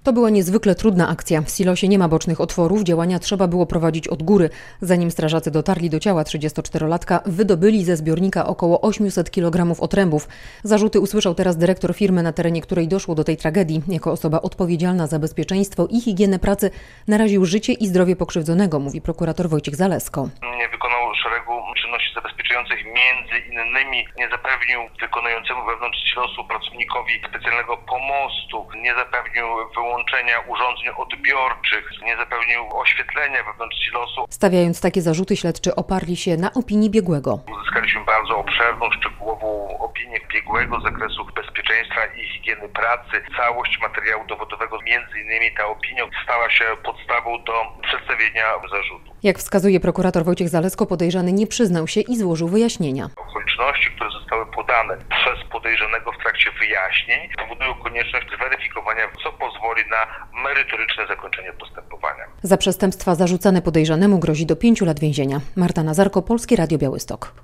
To była niezwykle trudna akcja. W silosie nie ma bocznych otworów, działania trzeba było prowadzić od góry. Zanim strażacy dotarli do ciała 34-latka, wydobyli ze zbiornika około 800 kg otrębów. Zarzuty usłyszał teraz dyrektor firmy, na terenie której doszło do tej tragedii. Jako osoba odpowiedzialna za bezpieczeństwo i higienę pracy naraził życie i zdrowie pokrzywdzonego, mówi prokurator Wojciech Zalesko. Nie wykonał szeregu czynności zabezpieczających, między innymi nie zapewnił wykonującemu wewnątrz silosu pracownikowi specjalnego pomostu, nie zapewnił wyłączenia urządzeń odbiorczych, nie zapewnił oświetlenia wewnątrz silosu. Stawiając takie zarzuty, śledczy oparli się na opinii biegłego. Uzyskaliśmy bardzo obszerną, szczegółową opinię biegłego z zakresu bezpieczeństwa i higieny pracy. Całość materiału dowodowego, między innymi ta opinia, stała się podstawą do przedstawienia zarzutu. Jak wskazuje prokurator Wojciech Zalesko, podejrzany nie przyznał się i złożył wyjaśnienia. Okoliczności, które zostały podane przez podejrzanego w trakcie wyjaśnień, powodują konieczność zweryfikowania, co pozwoli na merytoryczne zakończenie postępowania. Za przestępstwa zarzucane podejrzanemu grozi do 5 lat więzienia. Marta Nazarko, Polskie Radio Białystok.